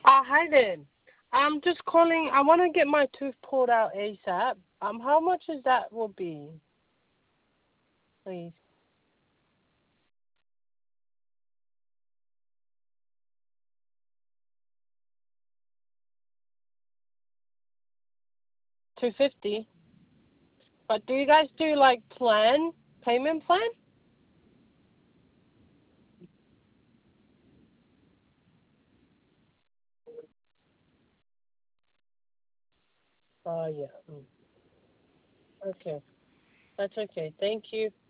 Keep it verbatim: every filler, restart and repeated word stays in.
Uh, hi there. I'm just calling. I want to get my tooth pulled out ASAP. Um, how much is that will be, please? Two fifty. But do you guys do like plan payment plan? Oh yeah. Mm. Okay, that's okay. Thank you.